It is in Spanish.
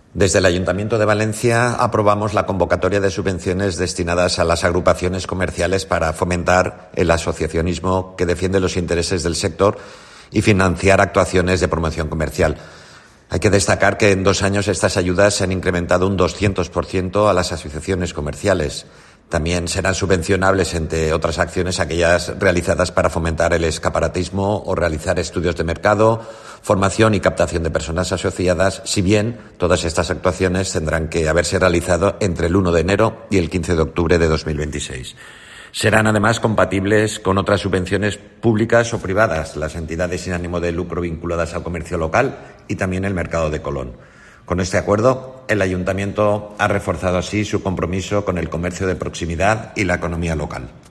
Desde el Ayuntamiento de Valencia aprobamos la convocatoria de subvenciones destinadas a las agrupaciones comerciales para fomentar el asociacionismo que defiende los intereses del sector y financiar actuaciones de promoción comercial. Hay que destacar que en 2 años estas ayudas se han incrementado un 200% a las asociaciones comerciales. También serán subvencionables, entre otras acciones, aquellas realizadas para fomentar el escaparatismo o realizar estudios de mercado, formación y captación de personas asociadas, si bien todas estas actuaciones tendrán que haberse realizado entre el 1 de enero y el 15 de octubre de 2026. Serán además compatibles con otras subvenciones públicas o privadas, las entidades sin ánimo de lucro vinculadas al comercio local y también el mercado de Colón. Con este acuerdo, el Ayuntamiento ha reforzado así su compromiso con el comercio de proximidad y la economía local.